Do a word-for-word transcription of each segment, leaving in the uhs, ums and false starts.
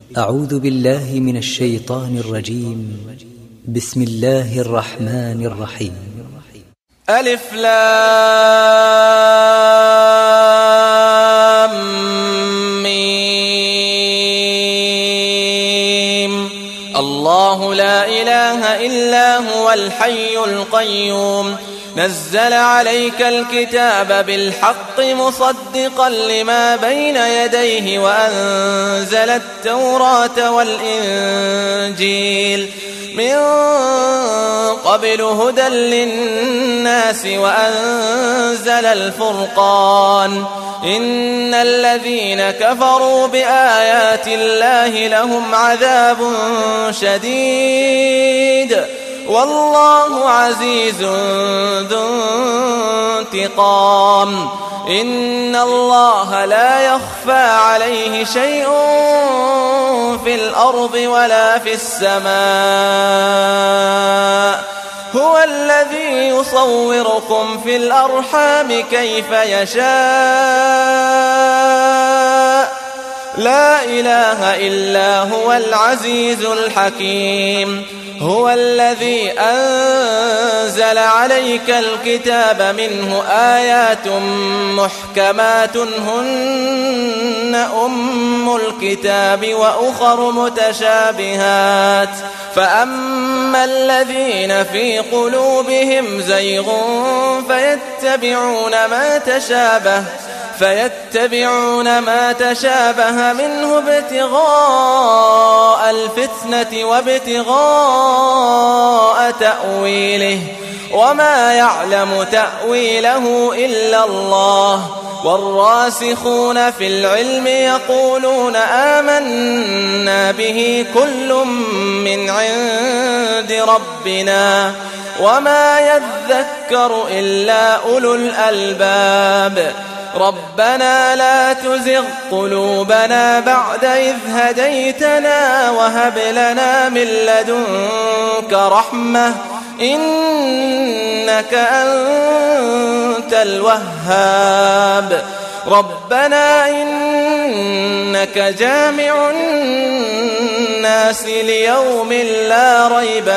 أعوذ بالله من الشيطان الرجيم. بسم الله الرحمن الرحيم. ألف لام ميم. الله لا إله إلا هو الحي القيوم نزل عليك الكتاب بالحق مصدقا لما بين يديه وأنزل التوراة والإنجيل من قبل هدى للناس وأنزل الفرقان إن الذين كفروا بآيات الله لهم عذاب شديد والله عزيز ذو انتقام إن الله لا يخفى عليه شيء في الأرض ولا في السماء هو الذي يصوركم في الأرحام كيف يشاء لا إله إلا هو العزيز الحكيم هو الذي أنزل عليك الكتاب منه آيات محكمات هن أم الكتاب وأخر متشابهات فأما الذين في قلوبهم زيغ فيتبعون ما تشابه فيتبعون ما تشابه منه ابتغاء الفتنة وابتغاء تأويله وما يعلم تأويله إلا الله والراسخون في العلم يقولون آمنا به كل من عند ربنا وما يذكر إلا أولو الألباب ربنا لا تزغ قلوبنا بعد إذ هديتنا وهب لنا من لدنك رحمة إنك أنت الوهاب ربنا إنك جامع الناس ليوم لا ريب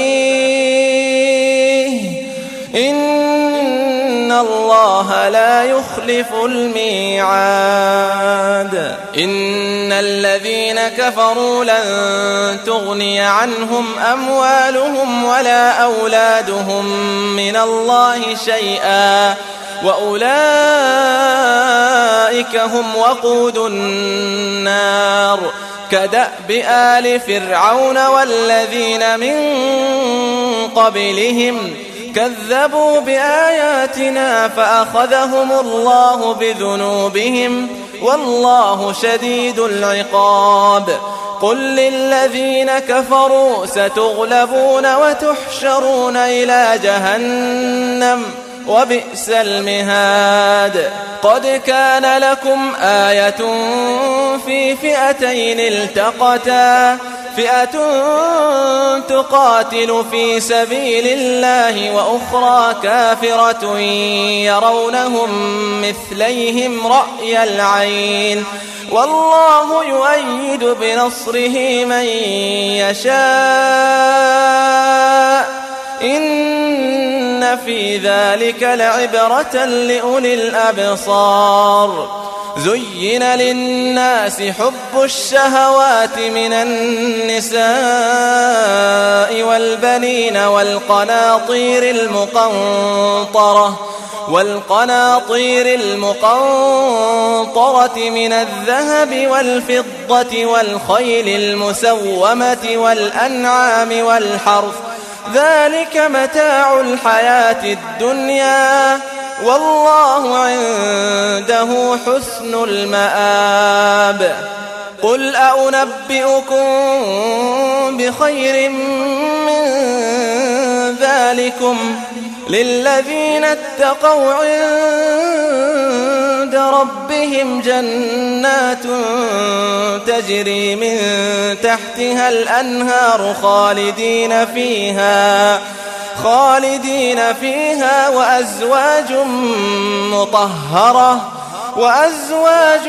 فيه إن الله لا يخلف الميعاد إن الذين كفروا لن تغني عنهم أموالهم ولا أولادهم من الله شيئا وأولئك هم وقود النار كدأب آل فرعون والذين من قبلهم كذبوا بآياتنا فأخذهم الله بذنوبهم والله شديد العقاب قل للذين كفروا ستغلبون وتحشرون إلى جهنم وبئس المهاد قد كان لكم آية في فئتين التقتا فئة تقاتل في سبيل الله وأخرى كافرة يرونهم مثليهم رأي العين والله يؤيد بنصره من يشاء إن في ذلك لعبرة لأولي الأبصار زين للناس حب الشهوات من النساء والبنين والقناطير المقنطرة والقناطير المقنطرة من الذهب والفضة والخيل المسومة والأنعام والحرث ذلك متاع الحياة الدنيا والله عنده حسن المآب قل أنبئكم بخير من ذلكم للذين اتقوا عند ربهم جنات تجري من تحتها الأنهار خالدين فيها خالدين فيها وأزواج مطهرة وأزواج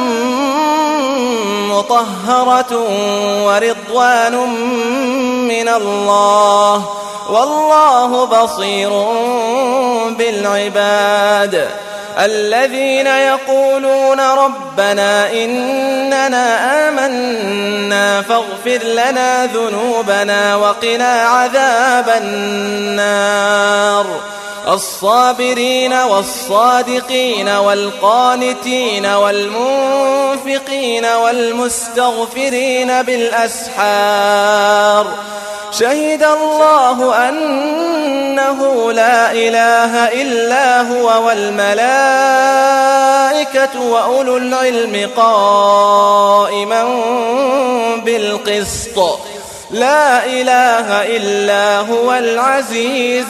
مطهرة ورضوان من الله والله بصير بالعباد. الذين يقولون ربنا إننا آمنا فاغفر لنا ذنوبنا وقنا عذاب النار. الصابرين والصادقين والقانتين والمنفقين والمستغفرين بالأسحار. شهد الله أنه لا إله إلا هو والملائكة وأولو العلم قائما بالقسط. لا إله إلا هو العزيز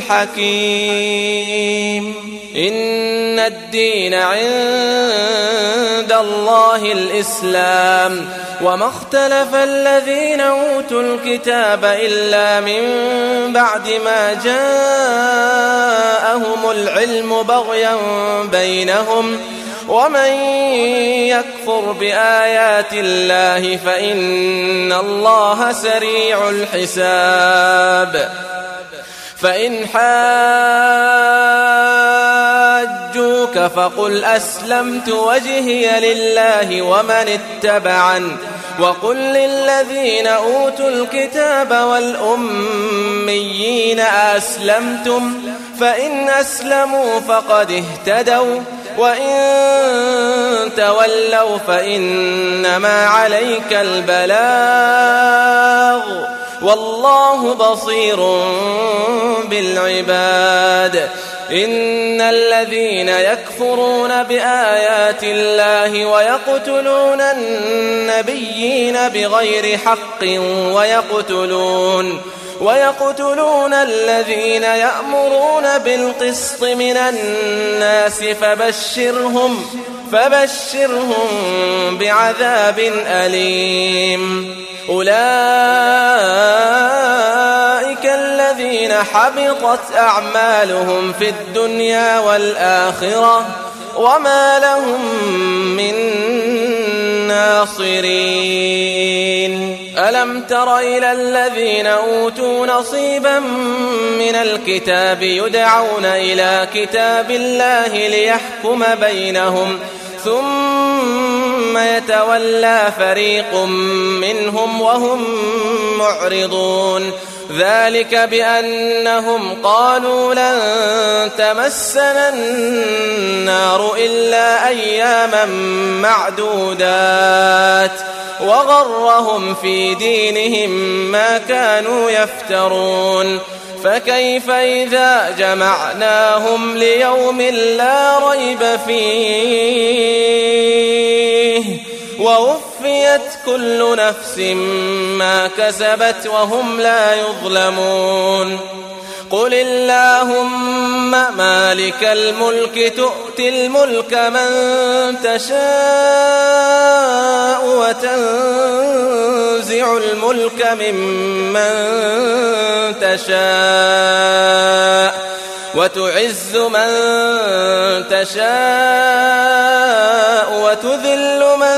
الحكيم. إن الدين عند الله الإسلام وما اختلف الذين أوتوا الكتاب إلا من بعد ما جاءهم العلم بغيا بينهم ومن يكفر بآيات الله فإن الله سريع الحساب. فإن حاجوك فقل أسلمت وجهي لله ومن اتبعن وقل للذين أوتوا الكتاب والأميين أسلمتم فإن أسلموا فقد اهتدوا وإن تولوا فإنما عليك البلاغ والله بصير بالعباد. إن الذين يكفرون بآيات الله ويقتلون النبيين بغير حق ويقتلون ويقتلون الذين يأمرون بالقسط من الناس فبشرهم فبشرهم بعذاب أليم. أولئك الذين حبطت أعمالهم في الدنيا والآخرة وما لهم من ناصرين. ألم تر إلى الذين أوتوا نصيبا من الكتاب يدعون إلى كتاب الله ليحكم بينهم ثم يتولى فريق منهم وهم معرضون. ذلك بأنهم قالوا لن تمسنا النار إلا أياما معدودات وغرهم في دينهم ما كانوا يفترون. فكيف إذا جمعناهم ليوم لا ريب فيه ووفيت كل نفس ما كسبت وهم لا يظلمون. قل اللهم مالك الملك تؤتي الملك من تشاء وتنزع الملك ممن تشاء وتعز من تشاء وتذل من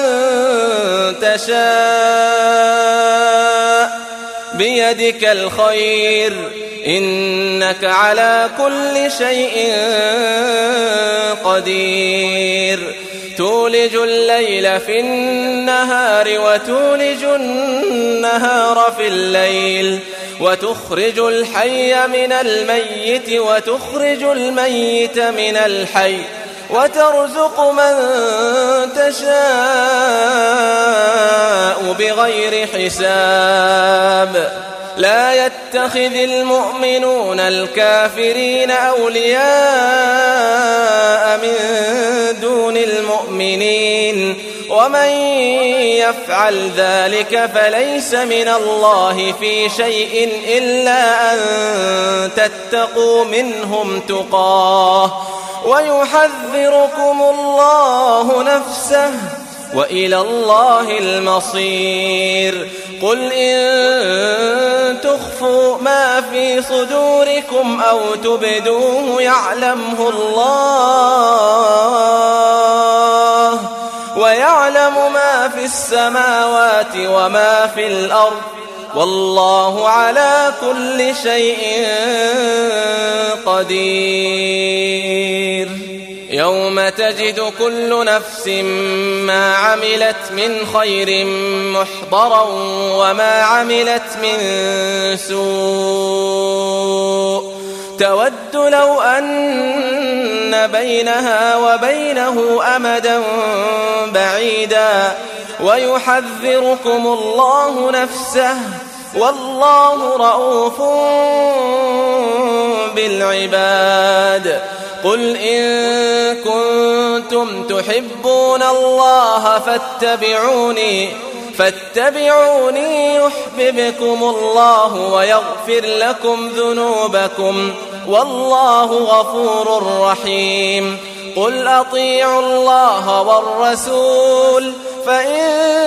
تشاء بيدك الخير إنك على كل شيء قدير. تولج الليل في النهار وتولج النهار في الليل وتخرج الحي من الميت وتخرج الميت من الحي وترزق من تشاء بغير حساب. لا يتخذ المؤمنون الكافرين أولياء من دون المؤمنين ومن يفعل ذلك فليس من الله في شيء إلا أن تتقوا منهم تقاه ويحذركم الله نفسه وإلى الله المصير. قل إن تخفوا ما في صدوركم أو تبدوه يعلمه الله ما في السماوات وما في الأرض والله على كل شيء قدير. يوم تجد كل نفس ما عملت من خير محضرا وما عملت من سوء تود لو أن بينها وبينه أمدا بعيدا ويحذركم الله نفسه والله رؤوف بالعباد. قل إن كنتم تحبون الله فاتبعوني فاتبعوني يحببكم الله ويغفر لكم ذنوبكم والله غفور رحيم. قل أطيعوا الله والرسول فإن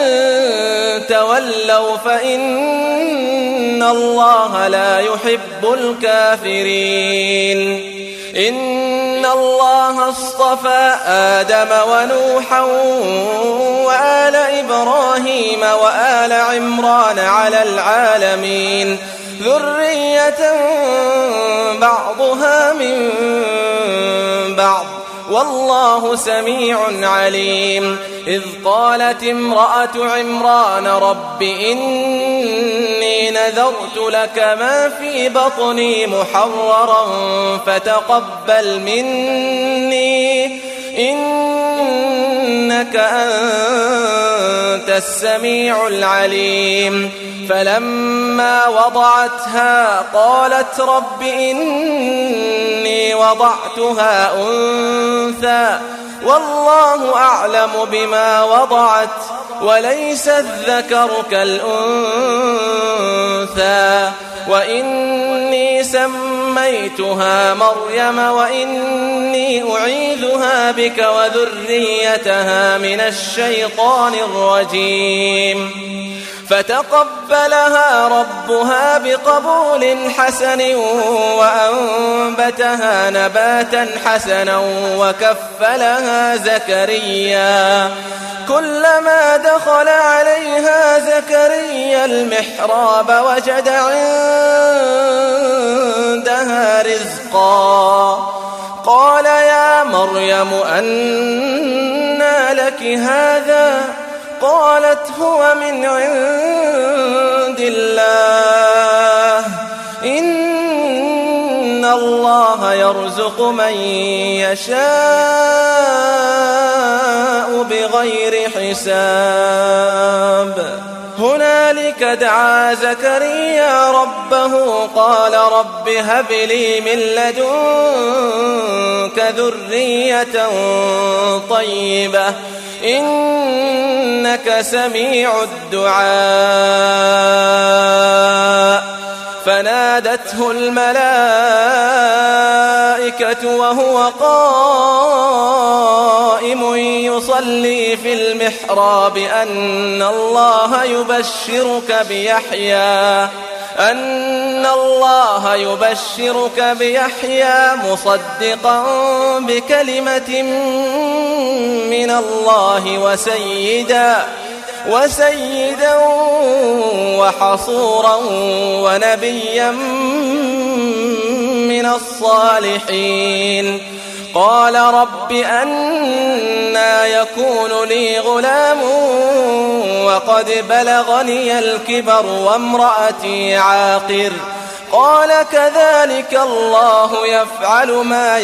تولوا فإن الله لا يحب الكافرين. إن الله اصطفى آدم ونوحا وآل إبراهيم وآل عمران على العالمين ذرية بعضها من بعض والله سميع عليم. إذ قالت امرأة عمران رب إني نذرت لك ما في بطني محررا فتقبل مني إنك أنت السميع العليم. فلما وضعتها قالت رب إني وضعتها أنثى والله أعلم بما وضعت وليس الذكر كالأنثى وإني سميتها مريم وإني أعيذها بك وذريتها من الشيطان الرجيم. فتقبلها ربها بقبول حسن وأنبتها نباتا حسنا وكفلها زكريا. كلما دخل عليها زكريا المحراب وجد عندها رزقا قال يا مريم أنى لك هذا قالت هو من عند الله إن الله يرزق من يشاء بغير حساب. هنالك دعا زكريا ربه قال رب هب لي من لدنك ذرية طيبة إنك سميع الدعاء. فنادته الملائكة وهو قائم يصلي في المحراب أن الله يبشرك بيحيى أن الله يبشرك بيحيى مصدقا بكلمة من الله وسيدا وسيدا وحصورا ونبيا من الصالحين. قال رب أنى يكون لي غلام وقد بلغني الكبر وامرأتي عاقر قال كذلك الله يفعل ما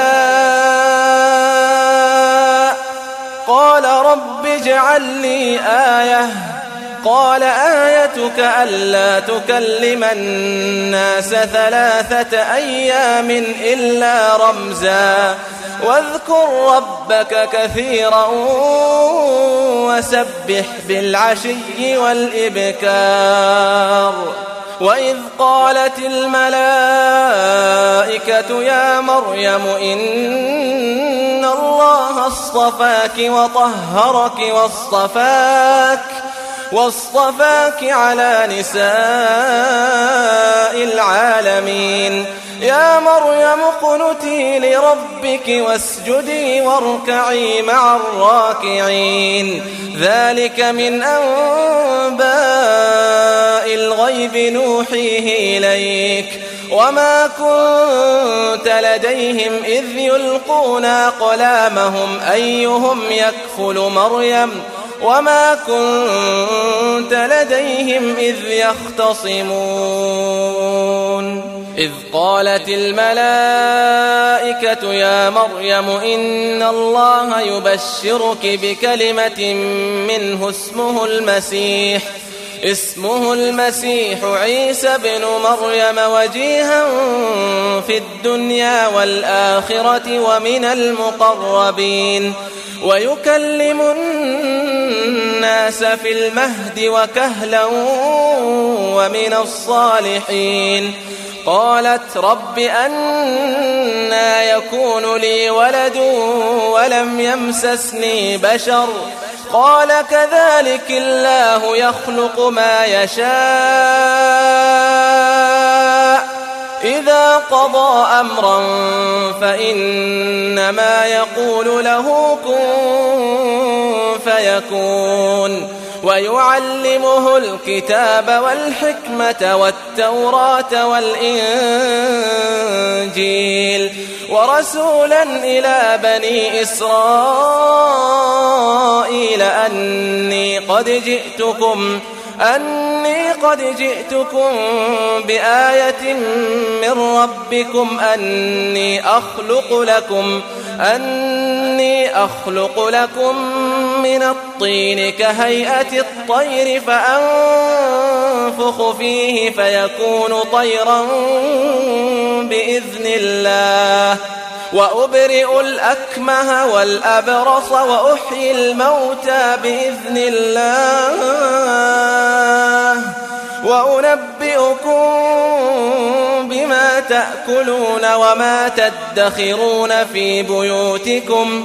يشاء. قال رب اجعل لي آية قال آيتك ألا تكلم الناس ثلاثة أيام إلا رمزا واذكر ربك كثيرا وسبح بالعشي والإبكار. وإذ قالت الملائكة يا مريم إن الله اصطفاك وطهرك واصطفاك واصطفاك على نساء العالمين يا مريم اقنتي لربك واسجدي واركعي مع الراكعين ذلك من أنباء الغيب نوحيه إليك وما كنت لديهم إذ يلقون أقلامهم أيهم يكفل مريم وما كنت لديهم إذ يختصمون إذ قالت الملائكة يا مريم إن الله يبشرك بكلمة منه اسمه المسيح اسمه المسيح عيسى بن مريم وجيها في الدنيا والآخرة ومن المقربين ويكلم الناس في المهد وكهلا ومن الصالحين قالت رب أنى يكون لي ولد ولم يمسسني بشر قال كذلك الله يخلق ما يشاء إذا قضى أمرا فإنما يقول له كن فيكون ويعلمه الكتاب والحكمة والتوراة والإنجيل ورسولا إلى بني إسرائيل أني قد جئتكم أني قد جئتكم بآية من ربكم أني أخلق لكم أني أخلق لكم من الطين كهيئة الطير فأنفخ فيه فيكون طيرا بإذن الله وأبرئ الأكمه والأبرص وأحيي الموتى بإذن الله وأنبئكم بما تأكلون وما تدخرون في بيوتكم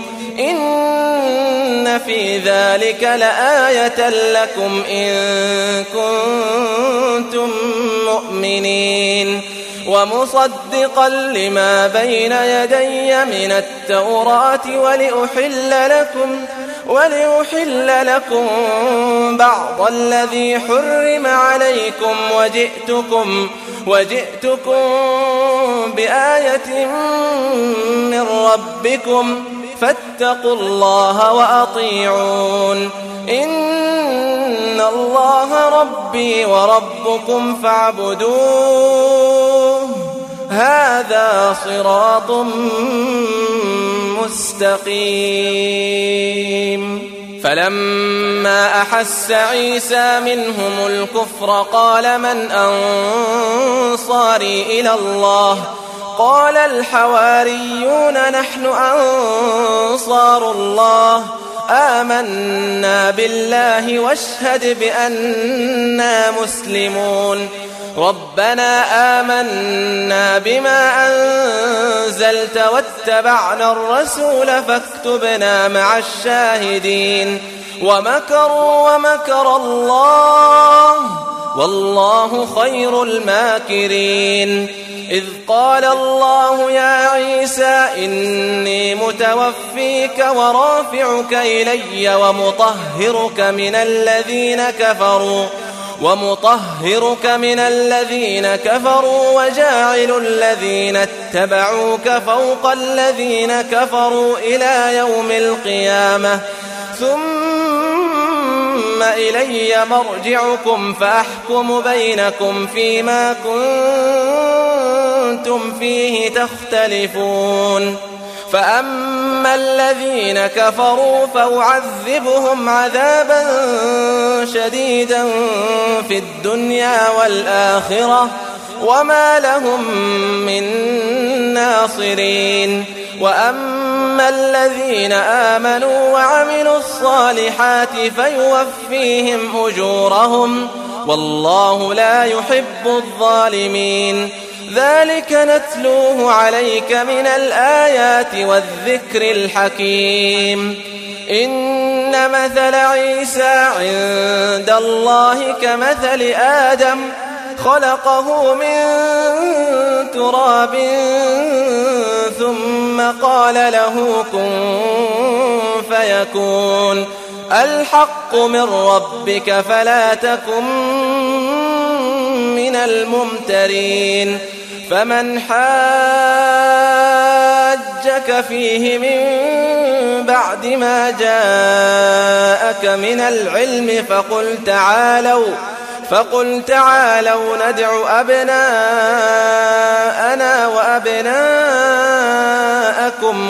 إن في ذلك لآية لكم إن كنتم مؤمنين ومصدقا لما بين يدي من التوراة ولأحل لكم ولأحل لكم بعض الذي حرم عليكم وجئتكم وجئتكم بآية من ربكم فاتقوا الله وأطيعون إن الله ربي وربكم فاعبدوه هذا صراط مستقيم فلما أحس عيسى منهم الكفر قال من أنصاري إلى الله قال الحواريون نحن أنصار الله آمنا بالله واشهد بأننا مسلمون ربنا آمنا بما أنزلت واتبعنا الرسول فاكتبنا مع الشاهدين ومكروا ومكر الله والله خير الماكرين إذ قال الله يا عيسى إني متوفيك ورافعك إلي ومطهرك من الذين كفروا ومطهرك من الذين كفروا وجاعل الذين اتبعوك فوق الذين كفروا إلى يوم القيامة ثم إلي مرجعكم فأحكم بينكم فيما كنتم فيه تختلفون فأما الذين كفروا فأعذبهم عذابا شديدا في الدنيا والآخرة وما لهم من ناصرين وأما الذين آمنوا وعملوا الصالحات فيوفيهم أجورهم والله لا يحب الظالمين ذلك نتلوه عليك من الآيات والذكر الحكيم إن مثل عيسى عند الله كمثل آدم خلقه من تراب ثم قال له كن فيكون الحق من ربك فلا تكن من الممترين فمن حاجك فيه من بعد ما جاءك من العلم فقل تعالوا فقل تعالوا ندع أبناءنا وأبناءكم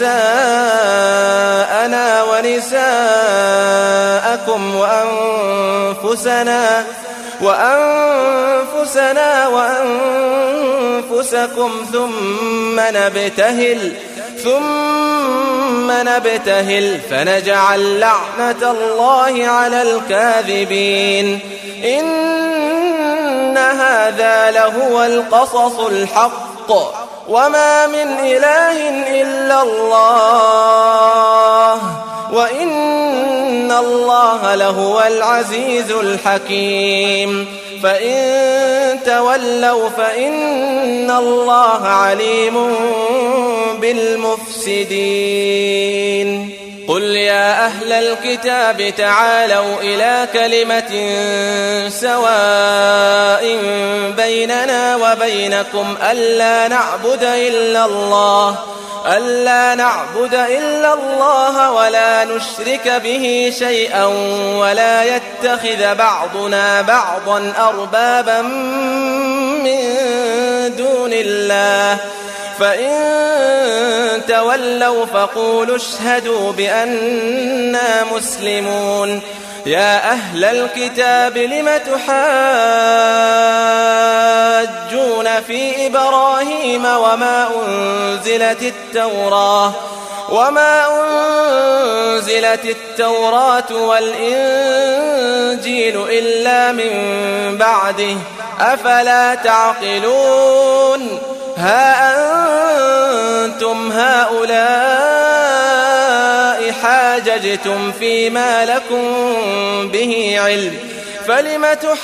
ونساءنا ونساءكم وأنفسنا وأنفسنا وأنفسكم ثم نبتهل ثم نبتهل فنجعل لعنة الله على الكاذبين إن هذا لهو القصص الحق وما من إله إلا الله وإن الله لهو العزيز الحكيم فإن تولوا فإن الله عليم بالمفسدين قل يا أهل الكتاب تعالوا إلى كلمة سواء بيننا وبينكم ألا نعبد إلا الله ألا نعبد إلا الله ولا نشرك به شيئا ولا يتخذ بعضنا بعضا أربابا من دون الله فإن تولوا فقولوا اشهدوا بأننا مسلمون يا أهل الكتاب لم تحاجون في إبراهيم وما أنزلت التوراة وما أنزلت التوراة والإنجيل إلا من بعده أفلا تعقلون ها أنتم هؤلاء حاججتم فيما لكم به علم فلم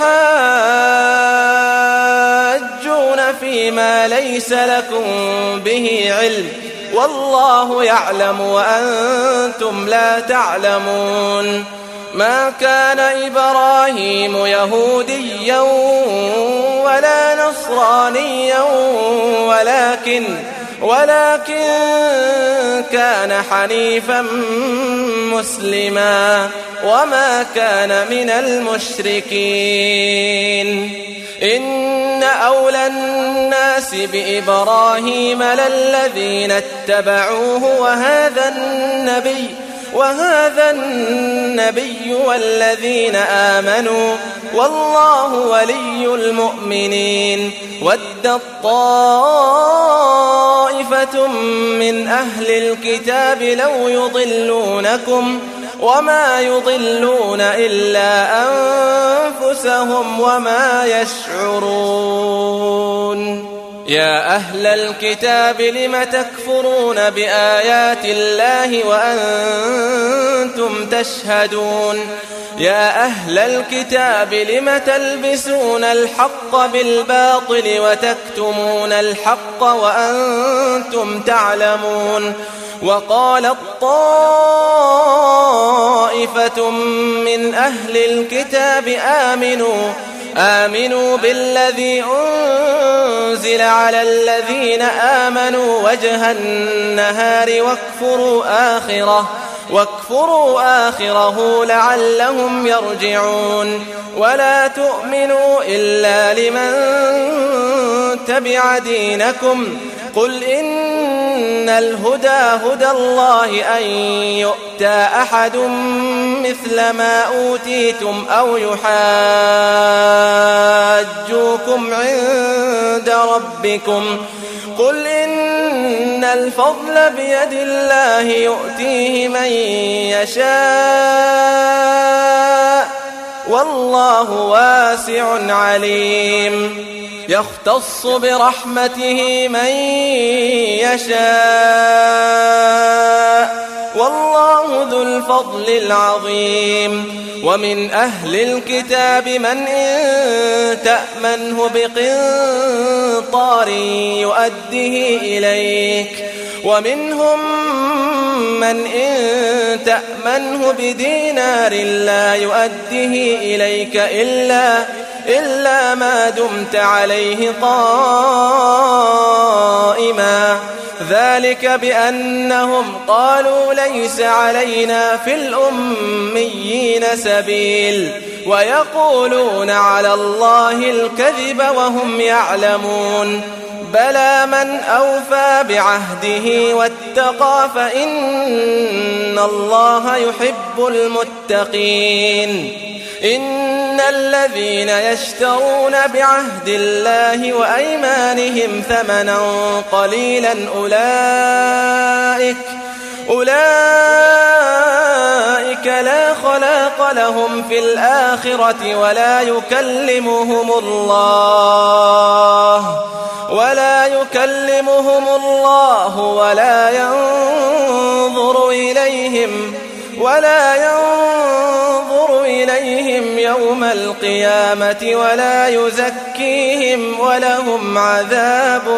تحاجون فيما ليس لكم به علم والله يعلم وأنتم لا تعلمون ما كان إبراهيم يهوديا ولا نصرانيا ولكن ولكن كان حنيفا مسلما وما كان من المشركين إن أولى الناس بإبراهيم للذين اتبعوه وهذا النبي وهذا النبي والذين آمنوا والله ولي المؤمنين ود طائفة من أهل الكتاب لو يضلونكم وما يضلون إلا أنفسهم وما يشعرون يا أهل الكتاب لم تكفرون بآيات الله وأنتم تشهدون يا أهل الكتاب لم تلبسون الحق بالباطل وتكتمون الحق وأنتم تعلمون وقالت طائفة من أهل الكتاب آمنوا آمنوا بالذي أنزل على الذين آمنوا وجه النهار واكفروا آخره واكفروا آخره لعلهم يرجعون ولا تؤمنوا إلا لمن تبع دينكم قل إن الهدى هدى الله أن يؤتى أحد مثل ما أوتيتم أو يحاجوكم عند ربكم قل إن الفضل بيد الله يؤتيه من يشاء والله واسع عليم يختص برحمته من يشاء والله ذو الفضل العظيم ومن أهل الكتاب من إن تأمنه بقنطار يؤديه إليك ومنهم من إن تأمنه بدينار لا يؤديه إليك إلا, إلا ما دمت عليه قائما ذلك بأنهم قالوا ليس علينا في الأميين سبيل ويقولون على الله الكذب وهم يعلمون بلى من أوفى بعهده واتقى فإن الله يحب المتقين إن الذين يشترون بعهد الله وأيمانهم ثمنا قليلا أولئك أولئك لا خلاق لهم في الآخرة ولا يكلمهم الله ولا يكلمهم الله ولا ينظر إليهم ولا ينظر إليهم يوم القيامة ولا يزكيهم ولهم عذاب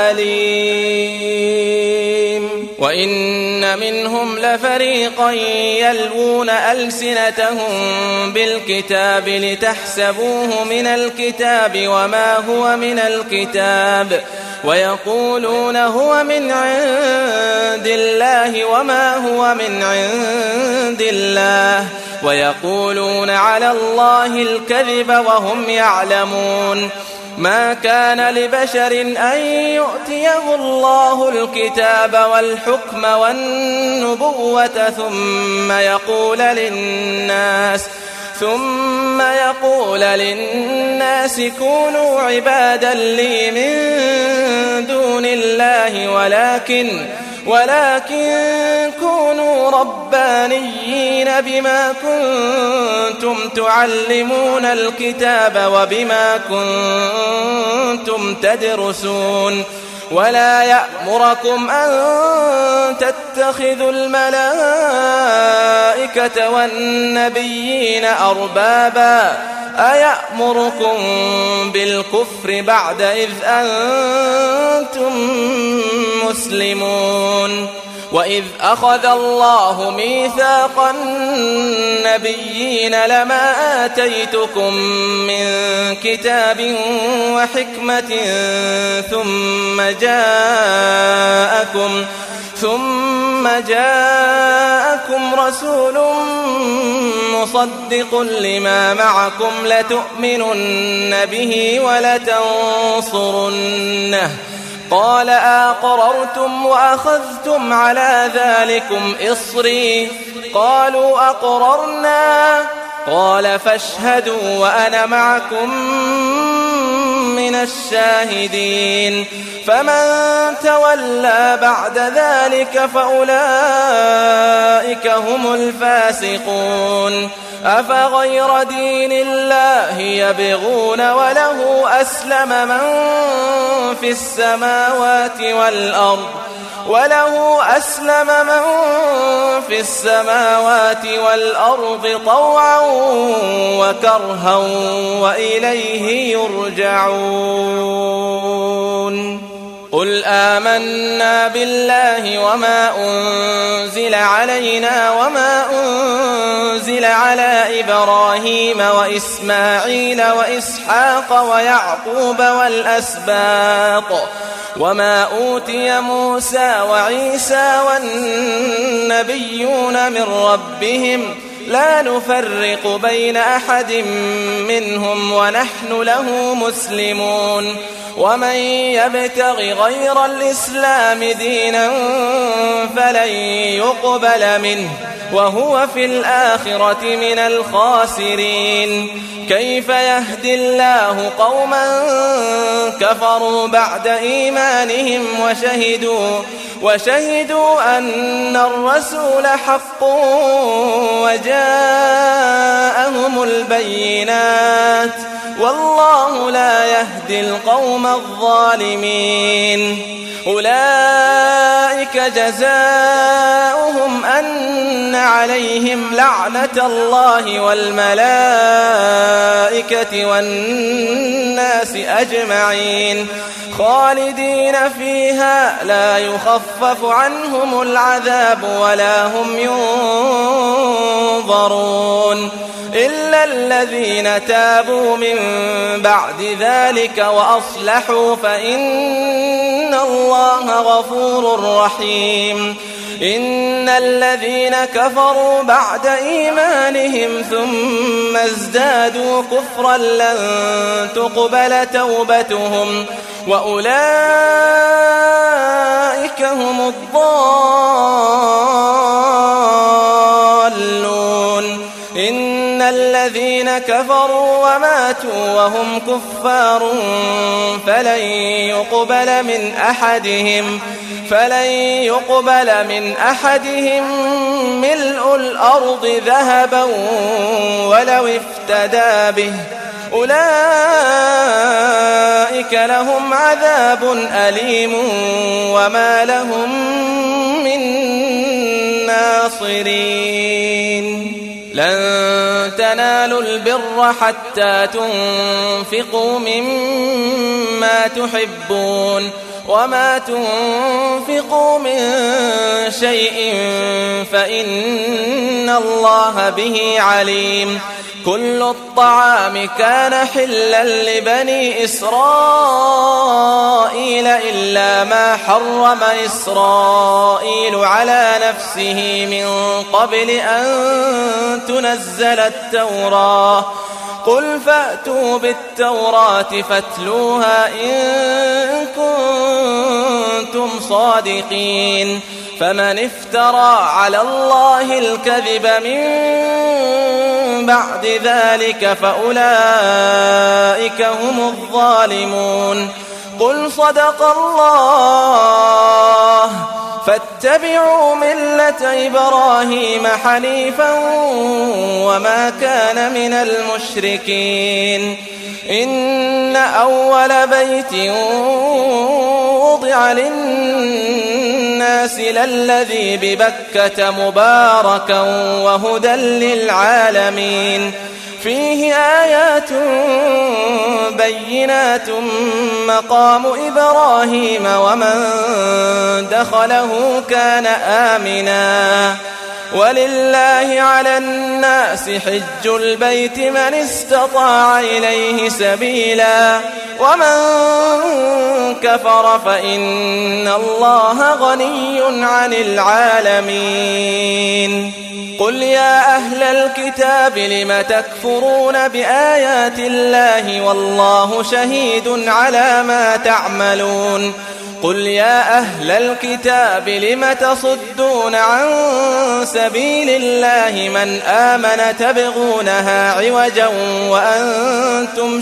أليم وإن منهم لفريقا يلوون ألسنتهم بالكتاب لتحسبوه من الكتاب وما هو من الكتاب ويقولون هو من عند الله وما هو من عند الله ويقولون على الله الكذب وهم يعلمون ما كان لبشر أن يؤتيه الله الكتاب والحكم والنبوة ثم يقول للناس ثم يقول للناس كونوا عبادا لي من دون الله ولكن ولكن كونوا ربانيين بما كنتم تعلمون الكتاب وبما كنتم تدرسون ولا يأمركم أن تتخذوا الملائكة والنبيين أربابا أيأمركم بالكفر بعد إذ أنتم مسلمون وإذ أخذ الله ميثاق النبيين لما آتيتكم من كتاب وحكمة ثم جاءكم ثم جاءكم رسول مصدق لما معكم لتؤمنن به ولتنصرنه قال أقررتم وأخذتم على ذلكم إصري قالوا أقررنا قال فاشهدوا وأنا معكم من الشاهدين فمن تولى بعد ذلك فأولئك هم الفاسقون أفغير دين الله يبغون وله أسلم من في السماوات والأرض وله أسلم من في السماوات والأرض طوعا وكرها وإليه يرجعون قل آمنا بالله وما أنزل علينا وما أنزل على إبراهيم وإسماعيل وإسحاق ويعقوب والأسباط وما أوتي موسى وعيسى والنبيون من ربهم لا نفرق بين أحد منهم ونحن له مسلمون ومن يبتغ غير الإسلام دينا فلن يقبل منه وهو في الآخرة من الخاسرين كيف يهدي الله قوما كفروا بعد إيمانهم وشهدوا وشهدوا أن الرسول حق وجاءهم البينات والله لا يهدي القوم الظالمين. أولئك جزاؤهم أن عليهم لعنة الله والملائكة والناس أجمعين خالدين فيها لا يخفف عنهم العذاب ولا هم ينظرون إلا الذين تابوا من بعد ذلك وأصلحوا فإن الله غفور رحيم. إن الذين كفروا بعد إيمانهم ثم ازدادوا كفرا لن تقبل توبتهم وأولئك هم الضالون. إن الذين كفروا وماتوا وهم كفار فلن يقبل من أحدهم فلن يقبل من أحدهم ملء الأرض ذهبا ولو افتدى به أولئك لهم عذاب أليم وما لهم من ناصرين. لن تنالوا البر حتى تنفقوا مما تحبون وما تنفقوا من شيء فإن الله به عليم. كل الطعام كان حلا لبني إسرائيل إلا ما حرم إسرائيل على نفسه من قبل أن تنزل التوراة. قل فأتوا بالتوراة فاتلوها إن كنتم صادقين. فمن افترى على الله الكذب من بعد ذلك فأولئك هم الظالمون. قل صدق الله فاتبعوا ملة إبراهيم حنيفا وما كان من المشركين. إن أول بيت وضع للناس للذي ببكة مباركا وهدى للعالمين فيه آيات بينات مقام إبراهيم ومن دخله كان آمنا ولله على الناس حج البيت من استطاع إليه سبيلا ومن كفر فإن الله غني عن العالمين. قل يا أهل الكتاب لم تكفرون بآيات الله والله شهيد على ما تعملون. قل يا أهل الكتاب لم تصدون عن سبيل الله من آمن تبغونها عوجا وأنتم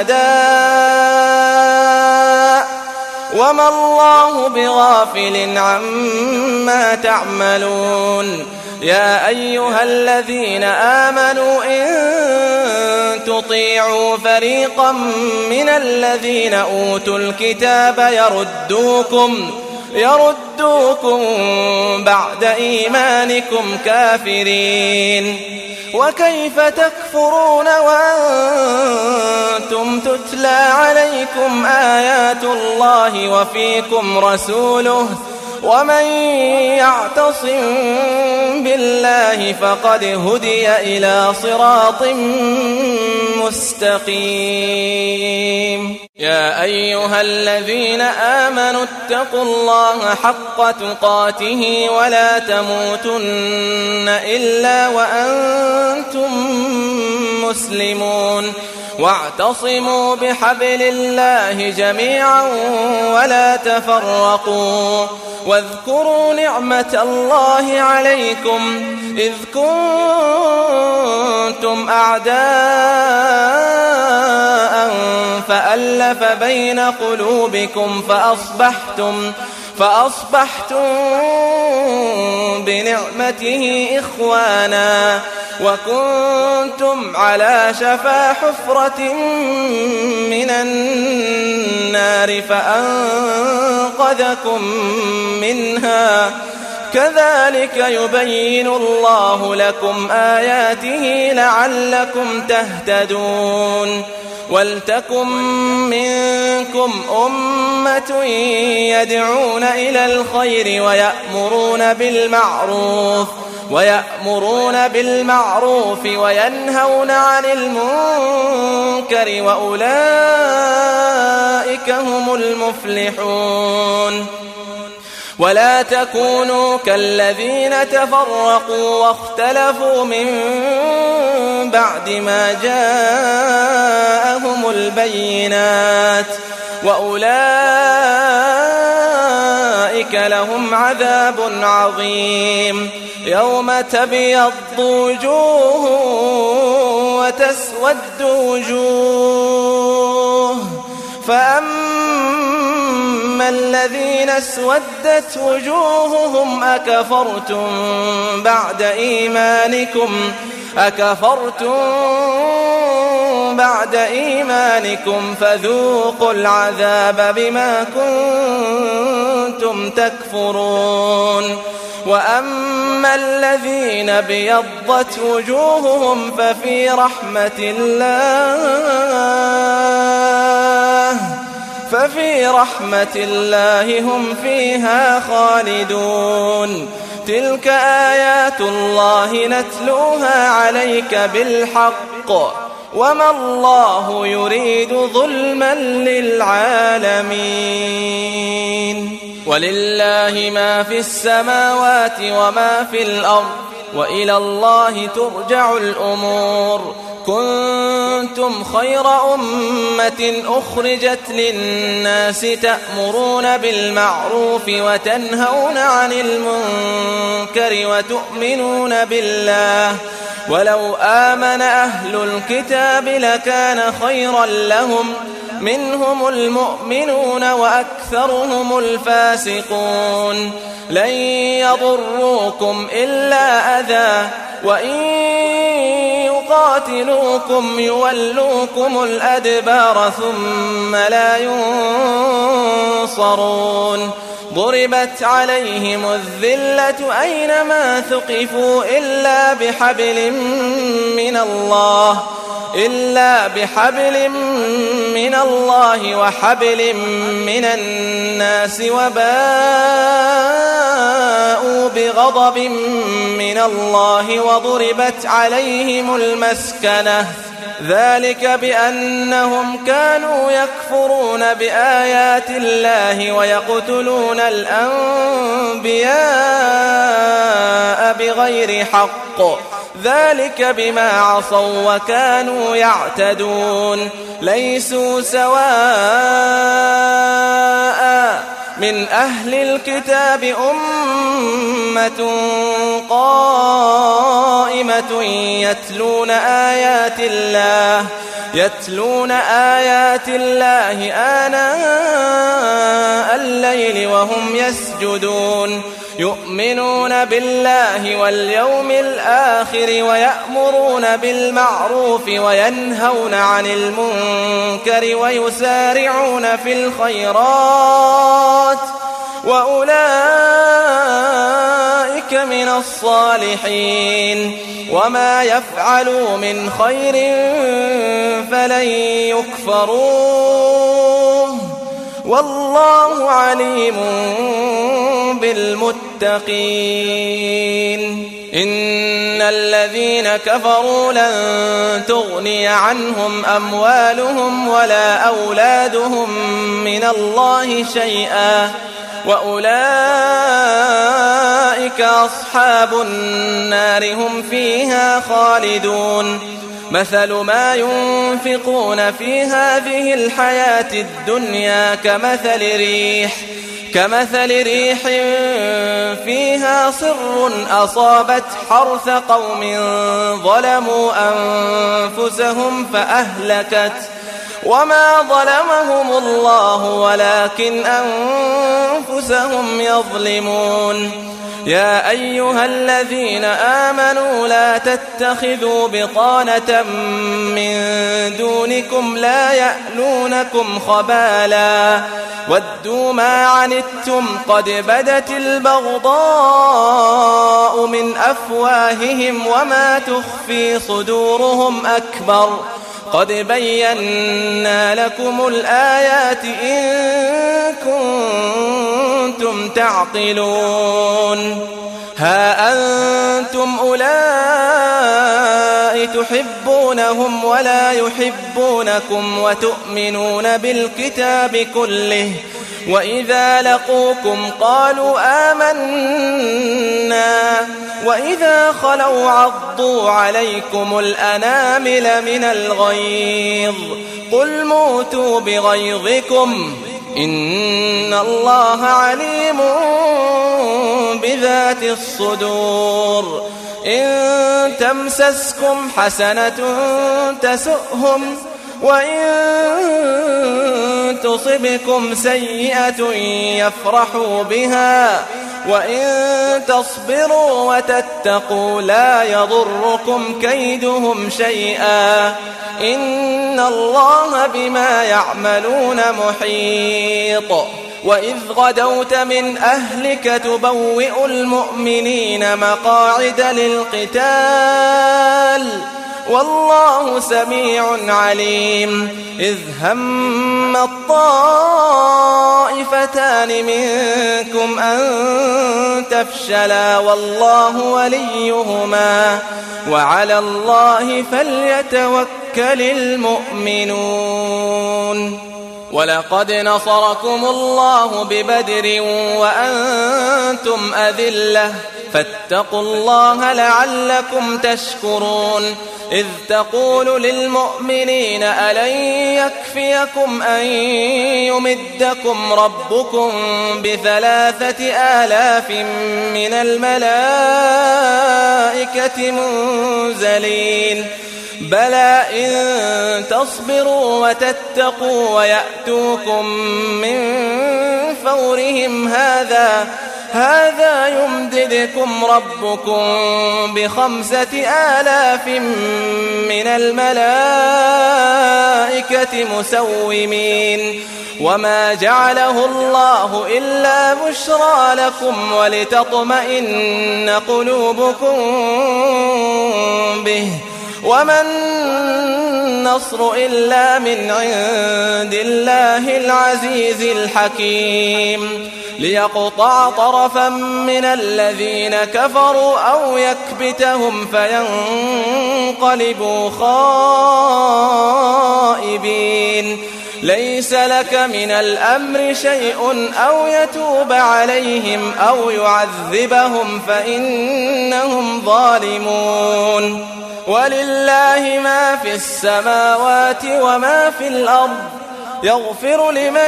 شهداء وما الله بغافل عما تعملون. يا أيها الذين آمنوا إن تطيعوا فريقا من الذين أوتوا الكتاب يردوكم يردوكم بعد إيمانكم كافرين. وكيف تكفرون وأنتم تتلى عليكم آيات الله وفيكم رسوله ومن يعتصم بالله فقد هدي إلى صراط مستقيم. يا أيها الذين آمنوا اتقوا الله حق تقاته ولا تموتن إلا وأنتم مسلمون. واعتصموا بحبل الله جميعا ولا تفرقوا. واذكروا نعمة الله عليكم إذ كنتم أعداء فألف بين قلوبكم فأصبحتم فأصبحتم بنعمته إخوانا وكنتم على شفا حفرة من النار فأنقذكم منها كذلك يبين الله لكم آياته لعلكم تهتدون ولتكن منكم أمة يدعون إلى الخير ويأمرون بالمعروف ويأمرون بالمعروف وينهون عن المنكر وأولئك هم المفلحون ولا تكونوا كالذين تفرقوا واختلفوا من بعد ما جاءهم البينات وأولئك لهم عذاب عظيم يوم تبيض وجوه وتسود وجوه فأما الذين اسودت وجوههم أكفرتم بعد إيمانكم أكفرتم بعد إيمانكم فذوقوا العذاب بما كنتم تكفرون وأما الذين بيضت وجوههم ففي رحمة الله ففي رحمة الله هم فيها خالدون تلك آيات الله نتلوها عليك بالحق وما الله يريد ظلما للعالمين ولله ما في السماوات وما في الأرض وإلى الله ترجع الأمور كنتم خير أمة أخرجت للناس تأمرون بالمعروف وتنهون عن المنكر وتؤمنون بالله ولو آمن أهل الكتاب لكان خيرا لهم منهم المؤمنون وأكثرهم الفاسقون لن يضروكم إلا أذى وإن يقاتلوكم يولوكم الأدبار ثم لا ينصرون ضربت عليهم الذلة أينما ثقفوا إلا بحبل من الله إلا بحبل من الله وحبل من الناس وباءوا بغضب من الله وضربت عليهم المسكنة ذلك بأنهم كانوا يكفرون بآيات الله ويقتلون الأنبياء بغير حق ذلك بما عصوا وكانوا يعتدون ليسوا سواء من أهل الكتاب أمة قائمة يتلون آيات الله يتلون آيات الله آناء الليل وهم يسجدون يؤمنون بالله واليوم الآخر ويأمرون بالمعروف وينهون عن المنكر ويسارعون في الخيرات وأولئك من الصالحين وما يفعلوا من خير فلن يكفروه والله عليم بالمتقين إن الذين كفروا لن تغني عنهم أموالهم ولا أولادهم من الله شيئا وأولئك أصحاب النار هم فيها خالدون مثل ما ينفقون في هذه الحياة الدنيا كمثل ريح كمثل ريح فيها صر أصابت حرث قوم ظلموا أنفسهم فأهلكت وما ظلمهم الله ولكن أنفسهم يظلمون يا أيها الذين آمنوا لا تتخذوا بطانة من دونكم لا يألونكم خبالا ودوا ما عنتم قد بدت البغضاء من أفواههم وما تخفي صدورهم أكبر قد بينا لكم الآيات إن كنتم تعقلون ها أنتم أولئك تحبونهم ولا يحبونكم وتؤمنون بالكتاب كله وإذا لقوكم قالوا آمنا وإذا خلوا عضوا عليكم الأنامل من الغيظ قل موتوا بغيظكم إن الله عليم بذات الصدور إن تمسسكم حسنة تسؤهم وإن تصبكم سيئة يفرحوا بها وإن تصبروا وتتقوا لا يضركم كيدهم شيئا إن الله بما يعملون محيط وإذ غدوت من أهلك تبوئ المؤمنين مقاعد للقتال والله سميع عليم إذ هم الطائفتان منكم أن تفشلا والله وليهما وعلى الله فليتوكل المؤمنون ولقد نصركم الله ببدر وأنتم أذلة فاتقوا الله لعلكم تشكرون إذ تقول للمؤمنين ألن يكفيكم أن يمدكم ربكم بثلاثة آلاف من الملائكة منزلين بلى إن تصبروا وتتقوا ويأتوكم من فورهم هذا هذا يمددكم ربكم بخمسة آلاف من الملائكة مسومين وما جعله الله إلا بشرى لكم ولتطمئن قلوبكم به وما النصر إلا من عند الله العزيز الحكيم ليقطع طرفا من الذين كفروا أو يكبتهم فينقلبوا خائبين ليس لك من الأمر شيء أو يتوب عليهم أو يعذبهم فإنهم ظالمون ولله ما في السماوات وما في الأرض يغفر لمن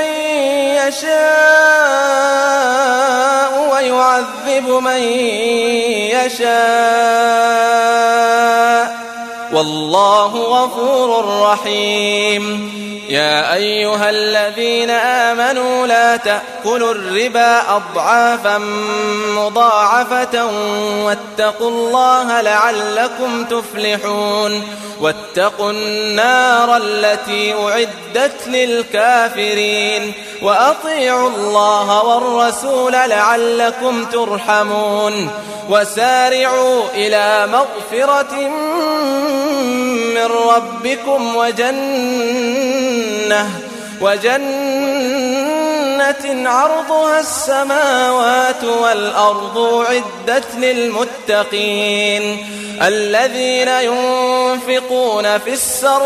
يشاء ويعذب من يشاء والله غفور رحيم يا أيها الذين آمنوا لا تأكلوا الربا أضعافا مضاعفة واتقوا الله لعلكم تفلحون واتقوا النار التي أعدت للكافرين وأطيعوا الله والرسول لعلكم ترحمون وسارعوا إلى مغفرة من ربكم وجنة وجنة عرضها السماوات والأرض أعدت للمتقين الذين ينفقون في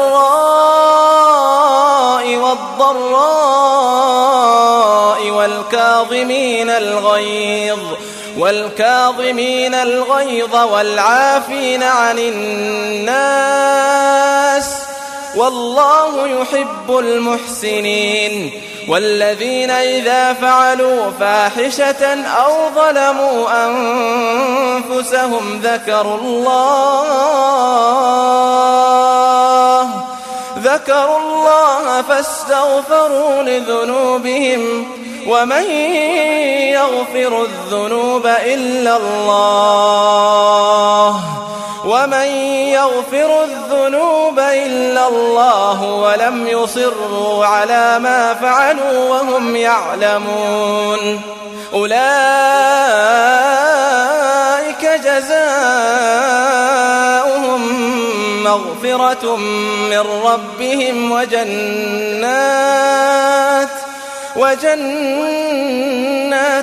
السراء والضراء والكاظمين الغيظ والكاظمين الغيظ والعافين عن الناس والله يحب المحسنين والذين إذا فعلوا فاحشة أو ظلموا أنفسهم ذكروا الله ذكروا الله فاستغفروا لذنوبهم ومن يغفر الذنوب إلا الله ومن يغفر الذنوب إلا الله ولم يصروا على ما فعلوا وهم يعلمون أولئك جزاؤهم مغفرة من ربهم وجنات وجنات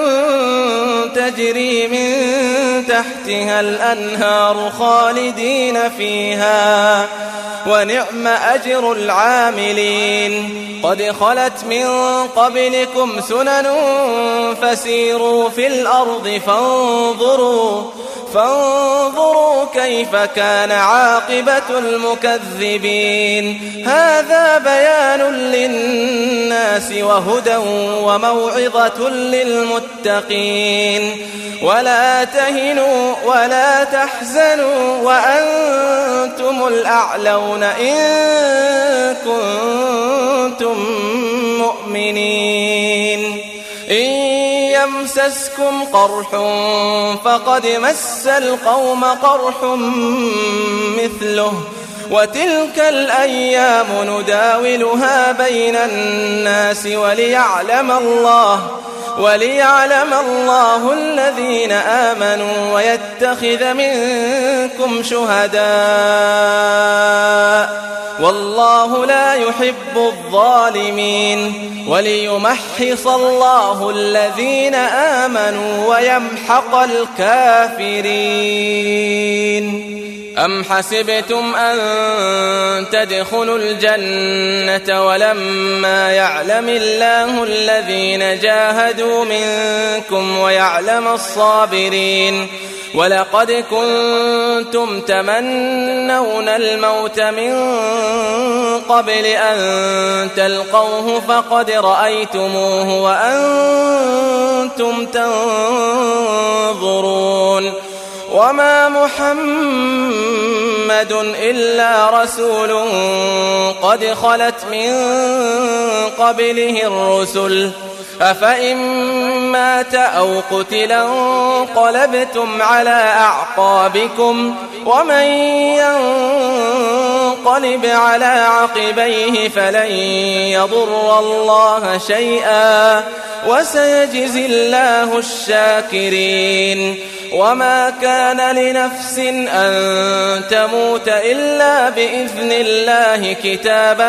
تجري من تحتها الأنهار خالدين فيها ونعم أجر العاملين قد خلت من قبلكم سنن فسيروا في الأرض فانظروا فانظروا كيف كان عاقبة المكذبين هذا بيان للناس وهدى وموعظة للمتقين ولا تهنوا ولا تحزنوا وأنتم الأعلون إن كنتم مؤمنين إن يمسسكم قرح فقد مس القوم قرح مثله وتلك الأيام نداولها بين الناس وليعلم الله وليعلم الله الذين آمنوا ويتخذ منكم شهداء والله لا يحب الظالمين وليمحص الله الذين آمنوا ويمحق الكافرين أم حسبتم أن تدخلوا الجنة ولما يعلم الله الذين جاهدوا منكم ويعلم الصابرين ولقد كنتم تمنون الموت من قبل أن تلقوه فقد رأيتموه وأنتم تنظرون وما محمد إلا رسول قد خلت من قبله الرسل أفإن مات أو قتلا انقلبتم على أعقابكم ومن ينقلب على عقبيه فلن يضر الله شيئا وسيجزي الله الشاكرين وما كان لنفس أن تموت إلا بإذن الله كتابا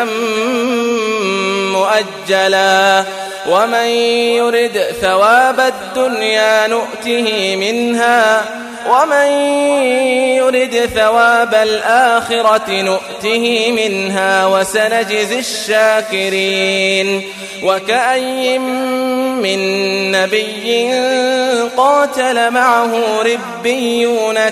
مؤجلا ومن يرد ثواب الدنيا نؤته منها ومن يرد ثواب الآخرة نؤته منها وسنجزي الشاكرين وكأي من نبي قاتل معه ربيون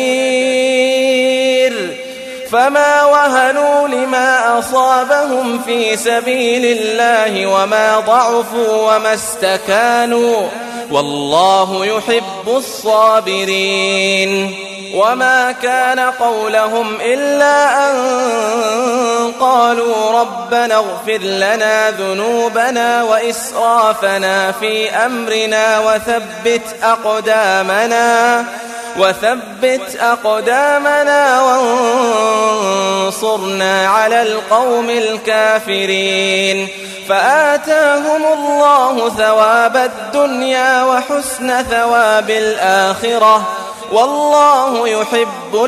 كثير فما وهنوا لما أصابهم في سبيل الله وما ضعفوا وما استكانوا والله يحب الصابرين وما كان قولهم إلا أن قالوا ربنا اغفر لنا ذنوبنا وإسرافنا في أمرنا وثبت أقدامنا وثبت أقدامنا وانصرنا على القوم الكافرين فآتاهم الله ثواب الدنيا وحسن ثواب الآخرة والله يحب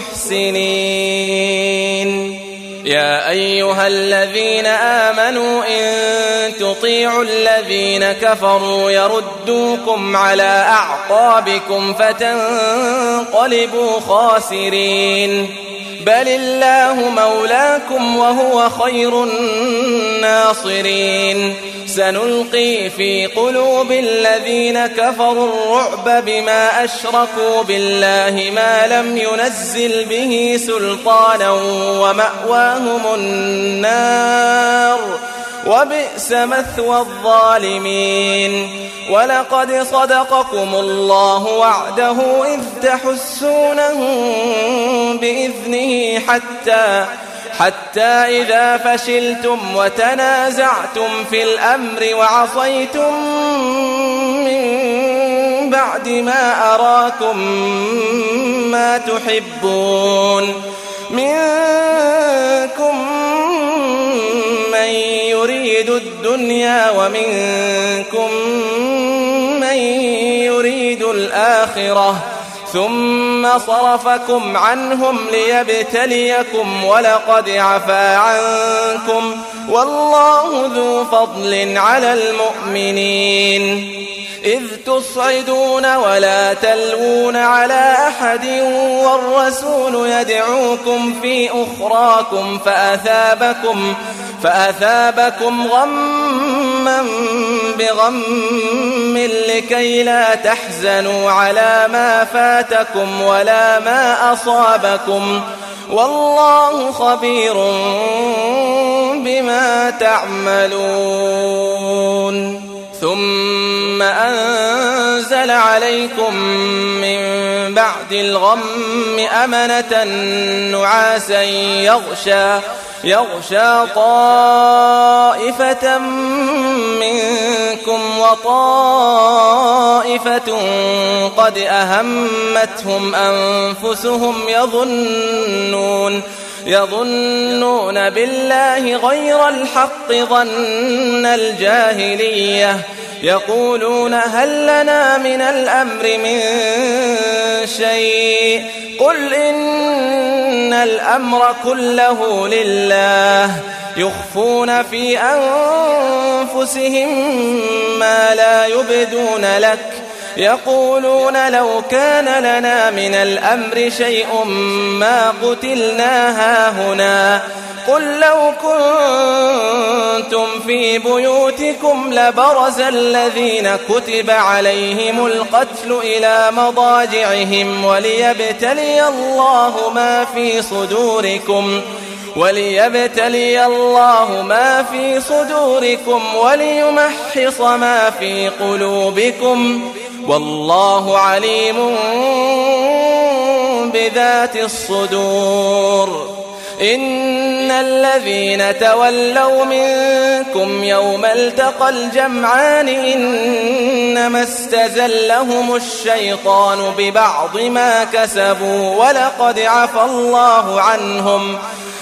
المحسنين يا أيها الذين آمنوا إن تطيعوا الذين كفروا يردوكم على أعقابكم فتنقلبوا خاسرين بل الله مولاكم وهو خير الناصرين سنلقي في قلوب الذين كفروا الرعب بما أشركوا بالله ما لم ينزل به سلطانا ومأواهم النار وبئس مثوى الظالمين ولقد صدقكم الله وعده إذ تحسونهم بإذنه حتى حتى إذا فشلتم وتنازعتم في الأمر وعصيتم من بعد ما أراكم ما تحبون منكم من يريد الدنيا ومنكم من يريد الآخرة ثم صرفكم عنهم ليبتليكم ولقد عفا عنكم والله ذو فضل على المؤمنين إذ تصعدون ولا تلوون على أحد والرسول يدعوكم في أخراكم فأثابكم, فأثابكم غما بغم لكي لا تحزنوا على ما فاتكم ولا ما أصابكم والله خبير بما تعملون ثم أنزل عليكم من بعد الغم أمنة نعاسا يغشى, يغشى طائفة منكم وطائفة قد أهمتهم أنفسهم يظنون يظنون بالله غير الحق ظن الجاهلية يقولون هل لنا من الأمر من شيء قل إن الأمر كله لله يخفون في أنفسهم ما لا يبدون لك يقولون لو كان لنا من الأمر شيء ما قتلنا هاهنا قل لو كنتم في بيوتكم لبرز الذين كتب عليهم القتل إلى مضاجعهم وليبتلي الله ما في صدوركم وليبتلي الله ما في صدوركم وليمحص ما في قلوبكم والله عليم بذات الصدور إن الذين تولوا منكم يوم التقى الجمعان إنما استزلهم الشيطان ببعض ما كسبوا ولقد عفى الله عنهم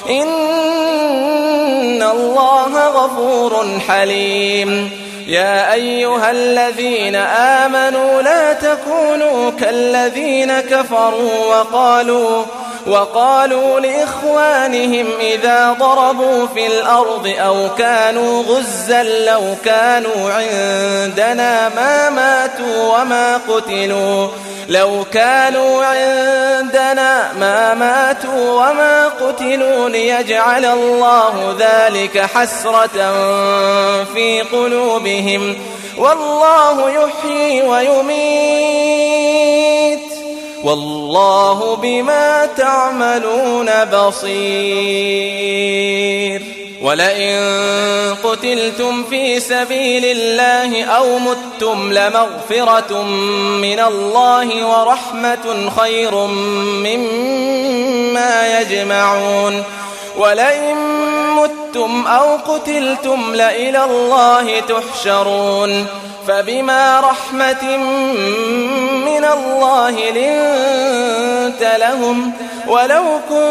إن الله غفور حليم يا أيها الذين آمنوا لا تكونوا كالذين كفروا وقالوا وقالوا لإخوانهم إذا ضربوا في الأرض أو كانوا غزا لو كانوا عندنا ما ماتوا وما قتلوا لو كانوا عندنا ما ماتوا وما قتلوا ليجعل الله ذلك حسرة في قلوبهم والله يحيي ويميت والله بما تعملون بصير ولئن قتلتم في سبيل الله أو متم لمغفرة من الله ورحمة خير مما يجمعون ولئن متم أو قتلتم لإلى الله تحشرون فبما رحمة من الله لنت لهم ولو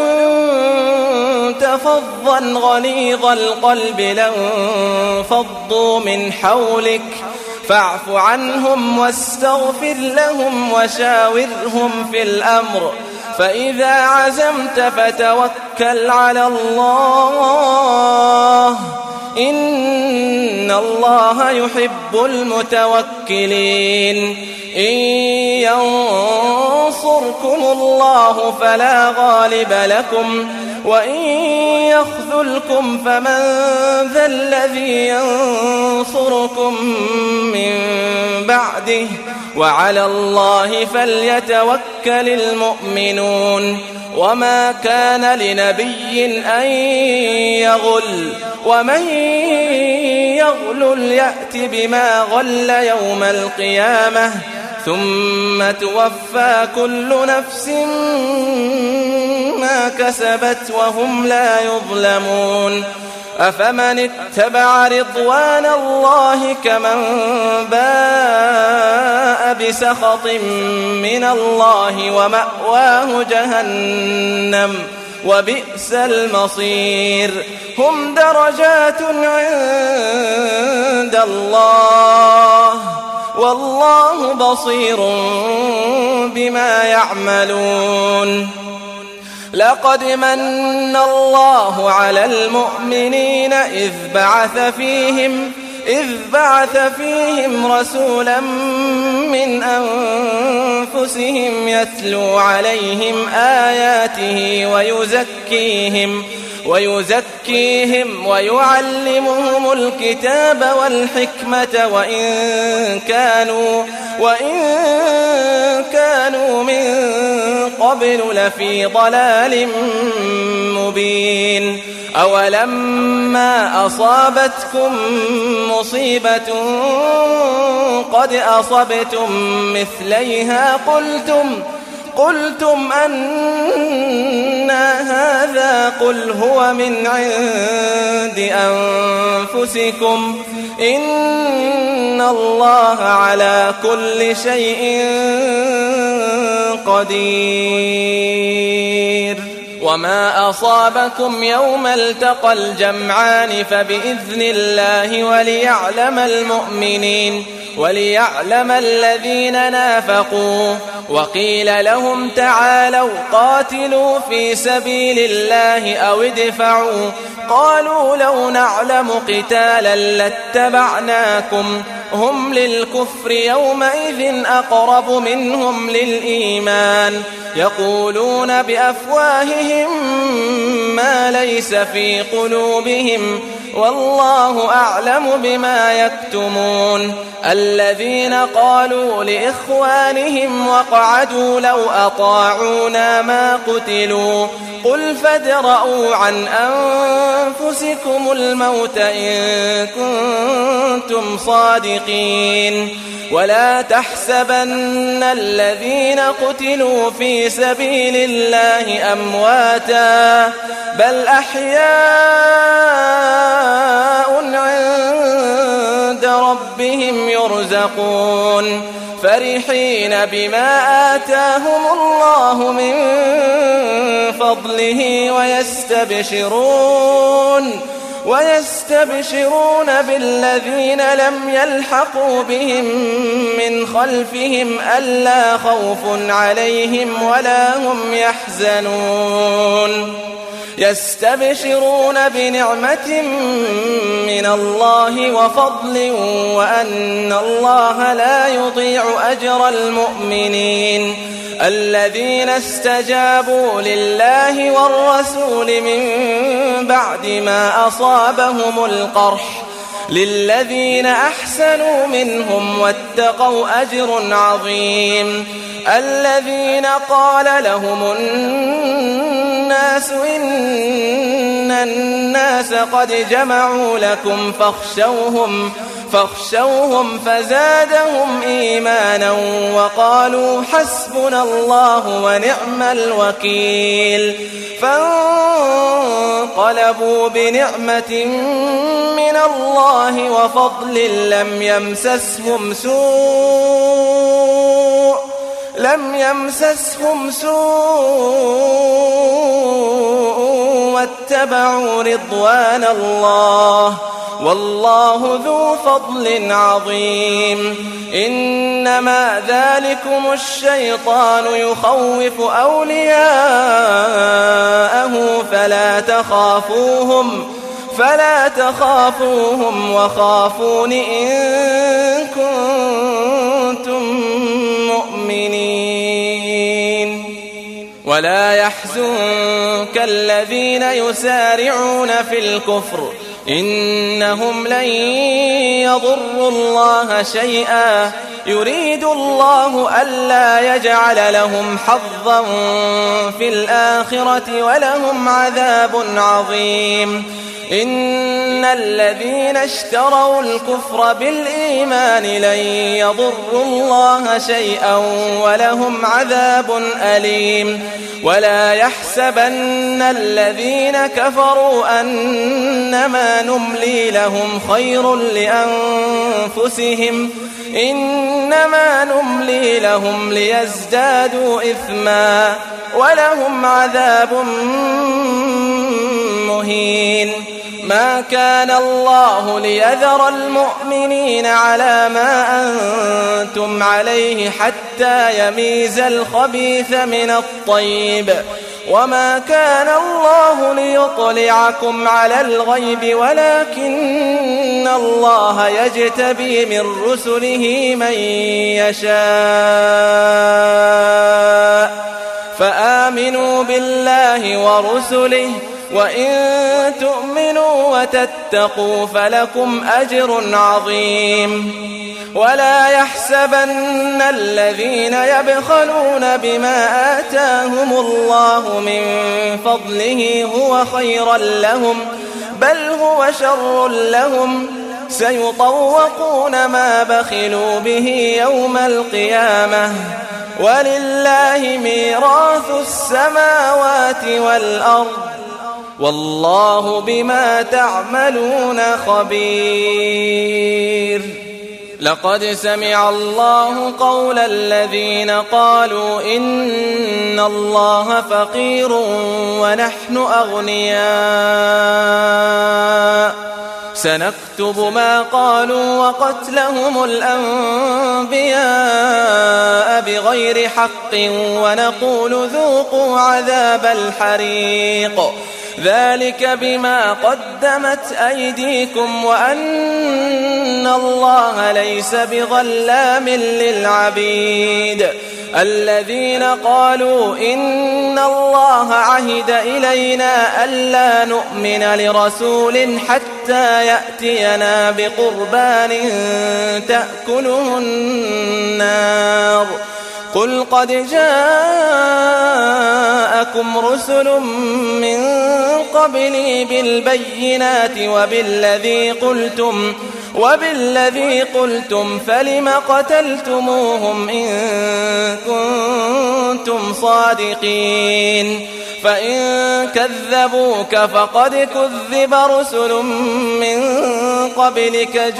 كنت فظا غليظ القلب لانفضوا من حولك فاعف عنهم واستغفر لهم وشاورهم في الأمر فإذا عزمت فتوكل على الله إن الله يحب المتوكلين إن ينصركم الله فلا غالب لكم وإن يخذلكم فمن ذا الذي ينصركم من بعده وعلى الله فليتوكل المؤمنون وما كان لنبي أن يغل ومن يغل يأت بما غل يوم القيامة ثم توفى كل نفس ما كسبت وهم لا يظلمون أفمن اتبع رضوان الله كمن باء بسخط من الله ومأواه جهنم وبئس المصير هم درجات عند الله والله بصير بما يعملون لقد من الله على المؤمنين إذ بعث فيهم إذ بعث فيهم رسولا من أنفسهم يتلو عليهم آياته ويزكيهم ويزكيهم ويعلمهم الكتاب والحكمة وإن كانوا وإن كانوا من قبل لفي ضلال مبين أولما أصابتكم مصيبة قد أصبتم مثليها قلتم قلتم أنى هذا قل هو من عند أنفسكم إن الله على كل شيء قدير وما أصابكم يوم التقى الجمعان فبإذن الله وليعلم المؤمنين وليعلم الذين نافقوا وقيل لهم تعالوا قاتلوا في سبيل الله أو ادفعوا قالوا لو نعلم قتالا لاتبعناكم هم للكفر يومئذ أقرب منهم للإيمان يقولون بأفواههم ما ليس في قلوبهم والله أعلم بما يكتمون الذين قالوا لإخوانهم وقعدوا لو أطاعونا ما قتلوا قل فادرءوا عن أنفسكم الموت إن كنتم صادقين ولا تحسبن الذين قتلوا في سبيل الله أمواتا بل أحياء عند ربهم يرزقون فرحين بما آتاهم الله من فضله ويستبشرون ويستبشرون بالذين لم يلحقوا بهم من خلفهم ألا خوف عليهم ولا هم يحزنون يستبشرون بنعمة من الله وفضل وأن الله لا يضيع أجر المؤمنين الذين استجابوا لله والرسول من بعد ما أصابهم القرح للذين أحسنوا منهم واتقوا أجر عظيم الذين قال لهم الناس إن الناس قد جمعوا لكم فاخشوهم فاخشوهم فزادهم إيمانا وقالوا حسبنا الله ونعم الوكيل فانقلبوا بنعمة من الله وفضل لم يمسسهم سوء لم يمسسهم سوء واتبعوا رضوان الله والله ذو فضل عظيم إنما ذلكم الشيطان يخوف أولياءه فلا تخافوهم فلا تخافوهم وخافون إن كنتم مؤمنين ولا يحزنك الذين يسارعون في الكفر إنهم لن يضروا الله شيئا يريد الله ألا يجعل لهم حظا في الآخرة ولهم عذاب عظيم إن الذين اشتروا الكفر بالإيمان لن يضروا الله شيئا ولهم عذاب أليم ولا يحسبن الذين كفروا أنما نملي لهم خير لأنفسهم إنما نملي لهم ليزدادوا إثما ولهم عذاب مهين ما كان الله ليذر المؤمنين على ما أنتم عليه حتى يميز الخبيث من الطيب وما كان الله ليطلعكم على الغيب ولكن الله يجتبي من رسله من يشاء فآمنوا بالله ورسله وإن تؤمنوا وتتقوا فلكم أجر عظيم ولا يحسبن الذين يبخلون بما آتاهم الله من فضله هو خيرا لهم بل هو شر لهم سيطوقون ما بخلوا به يوم القيامة ولله ميراث السماوات والأرض والله بما تعملون خبير لقد سمع الله قول الذين قالوا إن الله فقير ونحن أغنياء سنكتب ما قالوا وقتلهم الأنبياء بغير حق ونقول ذوقوا عذاب الحريق ذلك بما قدمت أيديكم وأن الله ليس بظلام للعبيد الذين قالوا إن الله عهد إلينا ألا نؤمن لرسول حتى يأتينا بقربان تأكله النار قل قد جاءكم رسل من قبلي بالبينات وبالذي قلتم وبالذي قلتم فلم قتلتموهم إن كنتم صادقين فإن كذبوك فقد كذب رسل من قبلك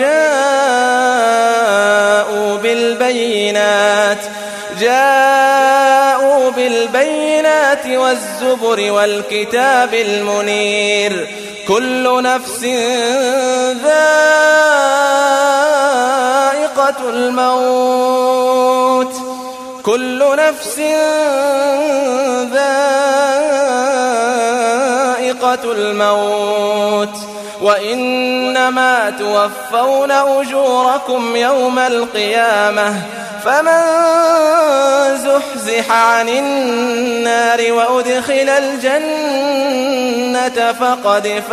جاءوا بالبينات جاءوا بالبينات والزبر والكتاب المنير كل نفس ذائقة الموت كل نفس ذائقة الموت وإنما توفون أجوركم يوم القيامة فمن زحزح عن النار وأدخل الجنة فقد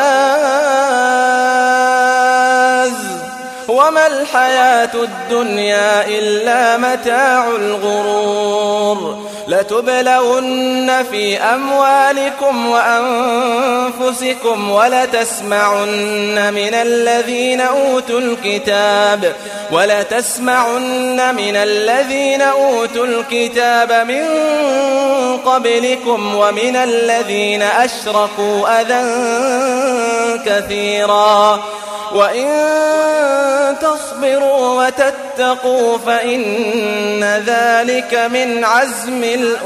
فاز وما الحياة الدنيا إلا متاع الغرور لتبلون في أموالكم وأنفسكم ولتسمعن من الذين أوتوا الكتاب ولتسمعن من الذين أوتوا الكتاب من قبلكم ومن الذين أشركوا أذى كثيرا وإن تصبروا وتتقوا فإن ذلك من عزم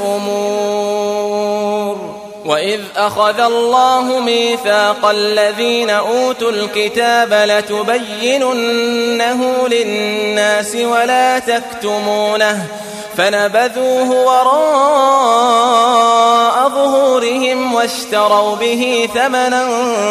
الأمور وإذ أخذ الله ميثاق الذين أوتوا الكتاب لتبيننه للناس ولا تكتمونه فنبذوه وراء ظهورهم واشتروا به ثمنا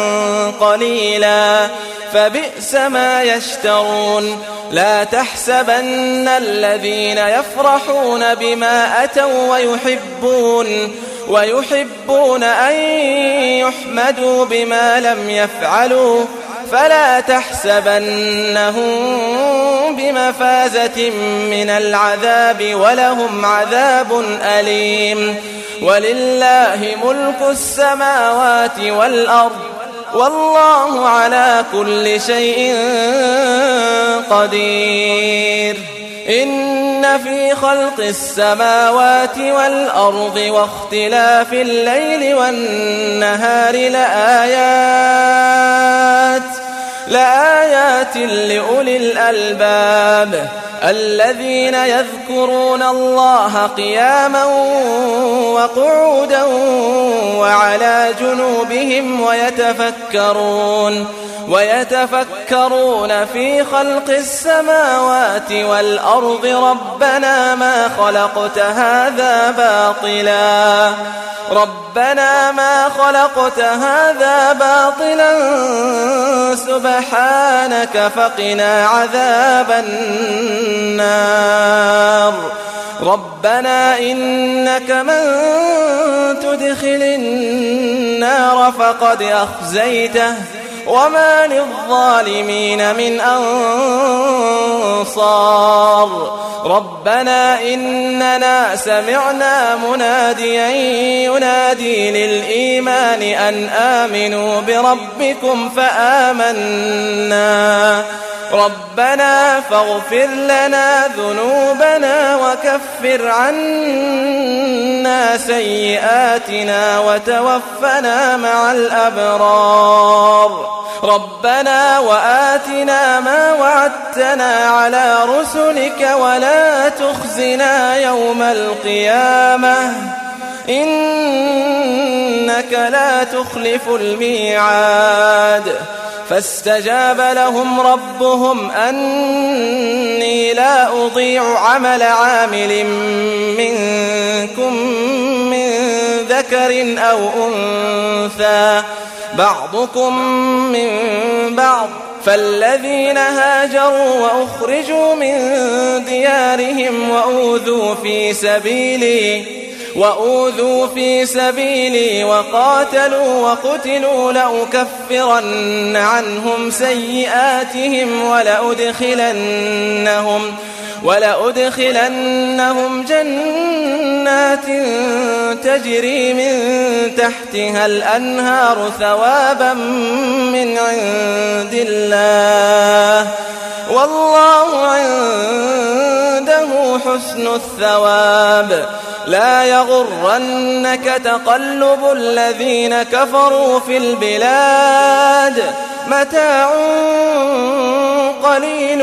قليلا فبئس ما يشترون لا تحسبن الذين يفرحون بما أتوا ويحبون ويحبون أن يحمدوا بما لم يفعلوا فلا تحسبنهم بمفازة من العذاب ولهم عذاب أليم ولله ملك السماوات والأرض والله على كل شيء قدير. إن في خلق السماوات والأرض واختلاف الليل والنهار لآيات لآيات لأولي الألباب الذين يذكرون الله قياما وقعودا وعلى جنوبهم ويتفكرون ويتفكرون في خلق السماوات والأرض ربنا ما خلقت هذا باطلا ربنا ما خلقت هذا باطلا سبحانك فقنا عذاب النار. ربنا إنك من تدخل النار فقد أخزيته وما للظالمين من أنصار. ربنا إننا سمعنا مناديا ينادي للإيمان أن آمنوا بربكم فآمنا ربنا فاغفر لنا ذنوبنا وكفر عنا سيئاتنا وتوفنا مع الأبرار. ربنا وآتنا ما وعدتنا على رسلك ولا تخزنا يوم القيامة إنك لا تخلف الميعاد. فاستجاب لهم ربهم أني لا أضيع عمل عامل منكم من ذكر أو أنثى بعضكم من بعض فالذين هاجروا وأخرجوا من ديارهم وأوذوا في سبيلي وأوذوا في سبيلي وقاتلوا وقتلوا لأكفرن عنهم سيئاتهم ولأدخلنهم ولأدخلنهم جنات تجري من تحتها الأنهار ثوابا من عند الله والله عنده حسن الثواب. لا يغرنك تقلب الذين كفروا في البلاد متاع قليل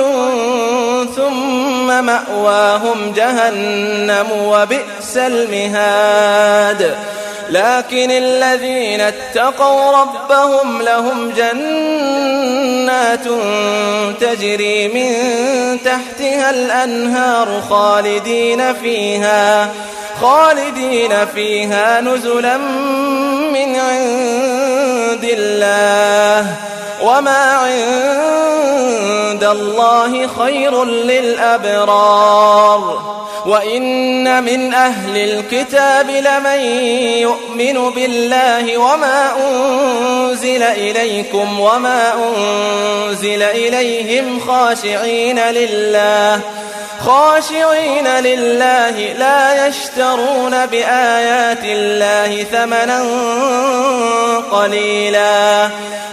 ثم مأواهم جهنم وبئس المهاد. لكن الذين اتقوا ربهم لهم جنات تجري من تحتها الأنهار خالدين فيها خالدين فيها نزلا من عند الله وما عند الله خير للأبرار. وإن من أهل الكتاب لمن يؤمن بالله وما أنزل إليكم وما أنزل إليهم خاشعين لله خاشعين لله لا يشترون بآيات الله ثمنا قليلا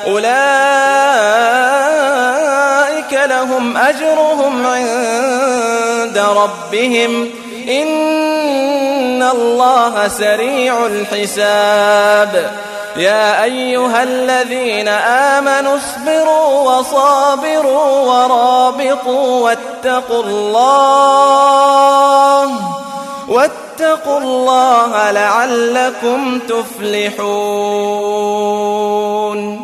أولئك لهم أجرهم عند ربهم إن الله سريع الحساب. يا أيها الذين آمنوا اصبروا وصابروا ورابطوا واتقوا الله واتقوا الله لعلكم تفلحون.